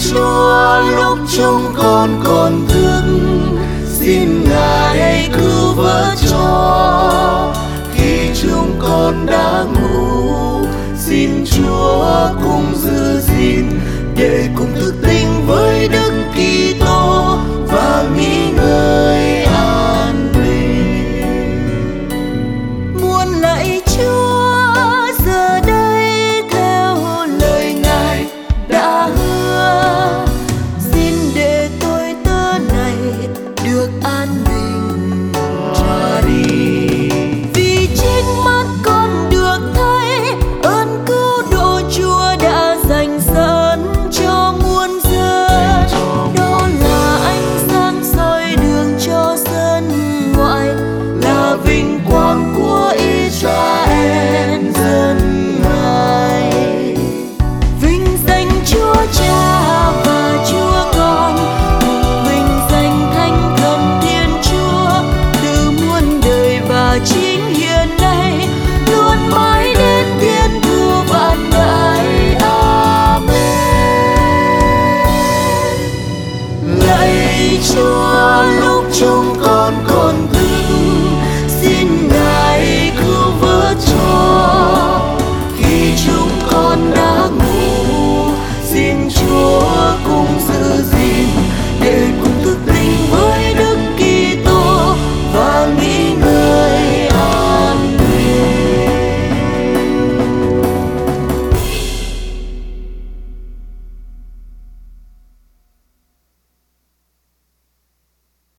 Chúa lúc chúng con còn thức, xin Ngài cứu vớt cho. Khi chúng con đã ngủ, xin Chúa cùng giữ gìn, để cùng thức tỉnh với Đức Kitô và nghỉ ngơi an bình. Muôn lạy Chúa, giờ đây theo lời Ngài đã hứa, xin để tôi tớ này được an bình ra đi. Vì chính mắt con được thấy ơn cứu độ Chúa đã dành sẵn cho muôn dân. Đó là ánh sáng soi đường cho dân ngoại, là vinh quang của Israel dân Ngài. Vinh danh Chúa Cha và Chúa Con, cùng vinh danh Thánh Thần Thiên Chúa, từ muôn đời và chính hiện nay, luôn mãi đến thiên thu vạn đại. Amen. Lạy Chúa lúc chúng con còn thức, xin